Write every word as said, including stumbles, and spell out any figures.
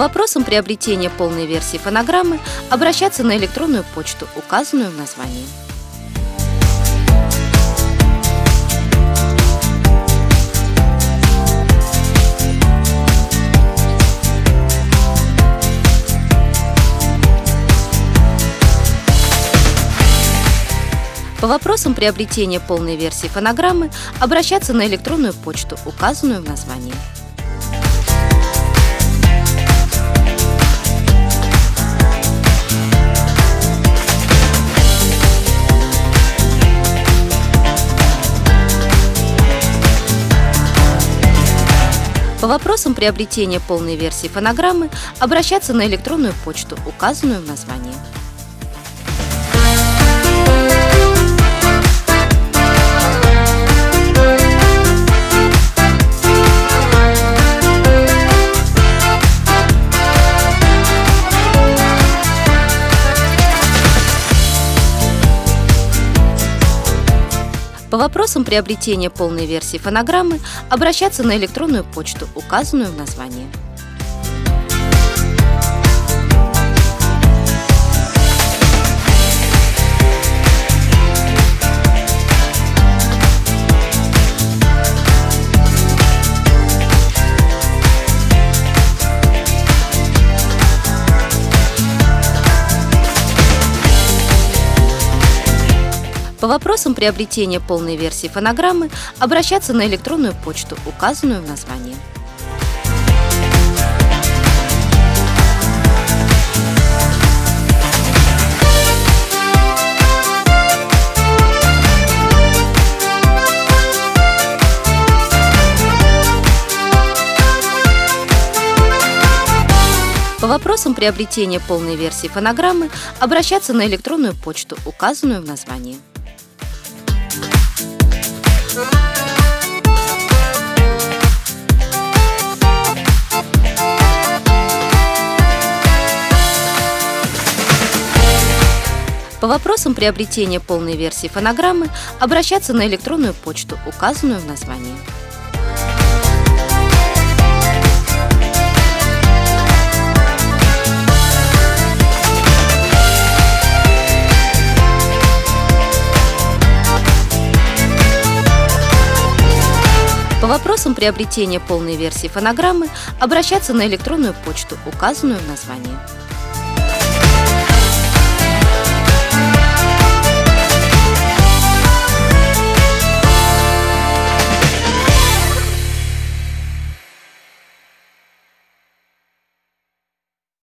По вопросам приобретения полной версии фонограммы обращаться на электронную почту, указанную в названии. По вопросам приобретения полной версии фонограммы обращаться на электронную почту, указанную в названии. По вопросам приобретения полной версии фонограммы обращаться на электронную почту, указанную в названии. По вопросам приобретения полной версии фонограммы обращаться на электронную почту, указанную в названии. По вопросам приобретения полной версии фонограммы обращаться на электронную почту, указанную в названии. По вопросам приобретения полной версии фонограммы обращаться на электронную почту, указанную в названии. По вопросам приобретения полной версии фонограммы обращаться на электронную почту, указанную в названии. По вопросам приобретения полной версии фонограммы обращаться на электронную почту, указанную в названии.